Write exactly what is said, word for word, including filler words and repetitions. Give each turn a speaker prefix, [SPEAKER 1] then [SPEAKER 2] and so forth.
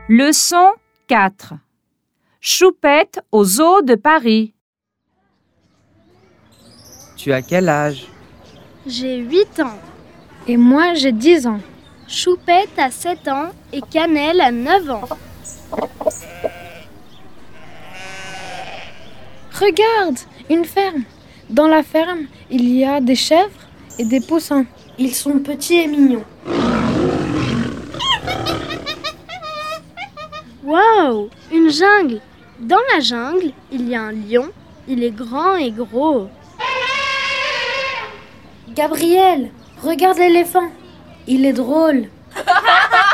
[SPEAKER 1] Leçon quatre. Choupette au zoo de Paris.
[SPEAKER 2] Tu as quel âge?
[SPEAKER 3] J'ai huit ans.
[SPEAKER 4] Et moi, j'ai dix ans.
[SPEAKER 3] Choupette a sept ans et Cannelle a neuf ans.
[SPEAKER 4] Regarde, une ferme. Dans la ferme, il y a des chèvres et des poussins.
[SPEAKER 5] Ils sont petits et mignons.
[SPEAKER 3] Waouh, une jungle. Dans la jungle, il y a un lion. Il est grand et gros.
[SPEAKER 5] Gabriel, regarde l'éléphant. Il est drôle.